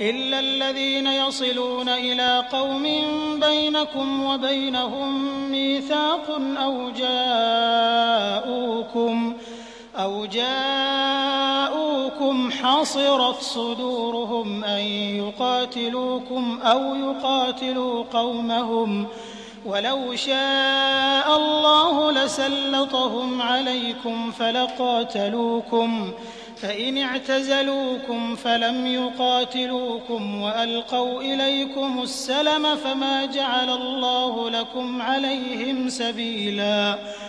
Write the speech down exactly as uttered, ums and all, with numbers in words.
إلا الذين يصلون إلى قوم بينكم وبينهم ميثاق أو جاءوكم أو جاءوكم حصرت صدورهم أن يقاتلوكم أو يقاتلوا قومهم ولو شاء الله لسلطهم عليكم فلقاتلوكم فإن اعتزلوكم فلم يقاتلوكم وألقوا إليكم السلم فما جعل الله لكم عليهم سبيلا